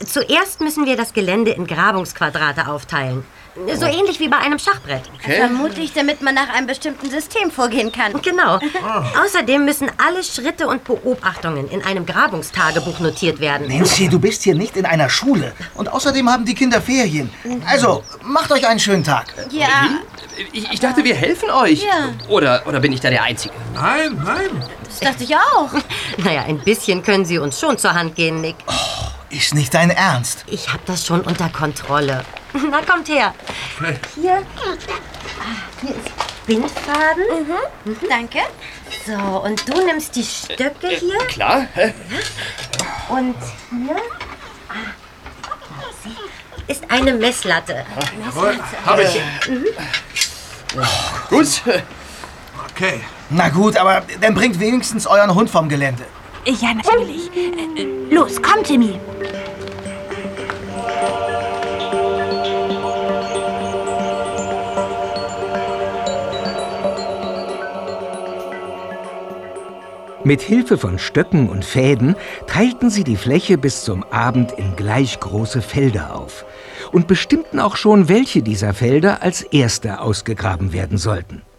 Zuerst müssen wir das Gelände in Grabungsquadrate aufteilen. So ähnlich wie bei einem Schachbrett. Okay. Vermutlich, damit man nach einem bestimmten System vorgehen kann. Genau. Außerdem müssen alle Schritte und Beobachtungen in einem Grabungstagebuch notiert werden. Nancy, du bist hier nicht in einer Schule. Und außerdem haben die Kinder Ferien. Also, macht euch einen schönen Tag. Ja. Ich dachte, wir helfen euch. Ja. Oder bin ich da der Einzige? Nein. Das dachte ich auch. Naja, ein bisschen können Sie uns schon zur Hand gehen, Nick. Ist nicht dein Ernst. Ich habe das schon unter Kontrolle. Na, kommt her. Hier ist Bindfaden. Danke. So, und du nimmst die Stöcke hier. Klar. Und hier ist eine Messlatte. Hab ich. Gut. Okay. Na gut, aber dann bringt wenigstens euren Hund vom Gelände. Ja, natürlich. Los, komm, Timmy. Mit Hilfe von Stöcken und Fäden teilten sie die Fläche bis zum Abend in gleich große Felder auf und bestimmten auch schon, welche dieser Felder als erste ausgegraben werden sollten.